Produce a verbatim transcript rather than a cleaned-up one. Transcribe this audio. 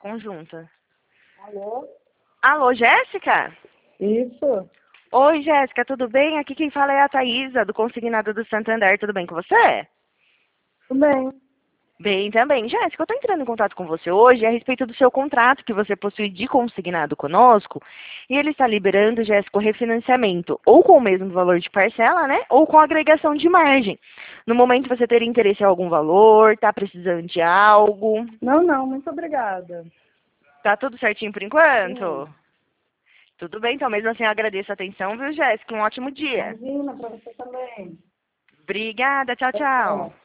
conjunta. Alô? Alô, Jéssica? Isso. Oi, Jéssica, tudo bem? Aqui quem fala é a Thaísa, do Consignado do Santander. Tudo bem com você? Tudo bem. Bem também. Jéssica, eu estou entrando em contato com você hoje a respeito do seu contrato que você possui de consignado conosco. E ele está liberando, Jéssica, o refinanciamento, ou com o mesmo valor de parcela, né? Ou com agregação de margem. No momento você teria interesse em algum valor, está precisando de algo? Não, não, muito obrigada. Tá tudo certinho por enquanto? Sim. Tudo bem, então mesmo assim eu agradeço a atenção, viu, Jéssica? Um ótimo dia. Imagina, para você também. Obrigada, tchau, Tchau. tchau.